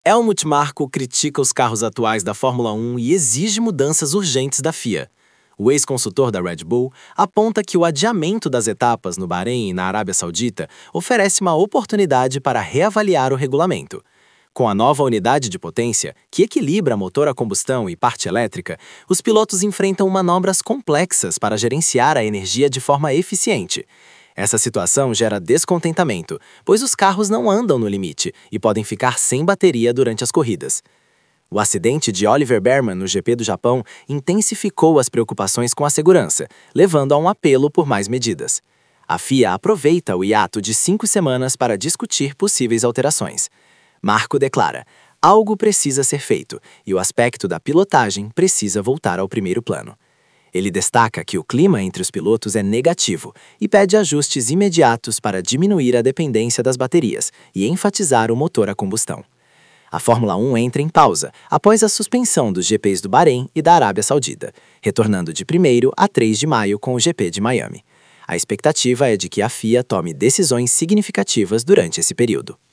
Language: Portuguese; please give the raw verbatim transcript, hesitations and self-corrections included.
Helmut Marko critica os carros atuais da Fórmula um e exige mudanças urgentes da F I A. O ex-consultor da Red Bull aponta que o adiamento das etapas no Bahrein e na Arábia Saudita oferece uma oportunidade para reavaliar o regulamento. Com a nova unidade de potência, que equilibra motor a combustão e parte elétrica, os pilotos enfrentam manobras complexas para gerenciar a energia de forma eficiente. Essa situação gera descontentamento, pois os carros não andam no limite e podem ficar sem bateria durante as corridas. O acidente de Oliver Bearman no G P do Japão intensificou as preocupações com a segurança, levando a um apelo por mais medidas. A F I A aproveita o hiato de cinco semanas para discutir possíveis alterações. Marko declara: algo precisa ser feito e o aspecto da pilotagem precisa voltar ao primeiro plano. Ele destaca que o clima entre os pilotos é negativo e pede ajustes imediatos para diminuir a dependência das baterias e enfatizar o motor a combustão. A Fórmula um entra em pausa após a suspensão dos G Ps do Bahrein e da Arábia Saudita, retornando de primeiro a três de maio com o G P de Miami. A expectativa é de que a F I A tome decisões significativas durante esse período.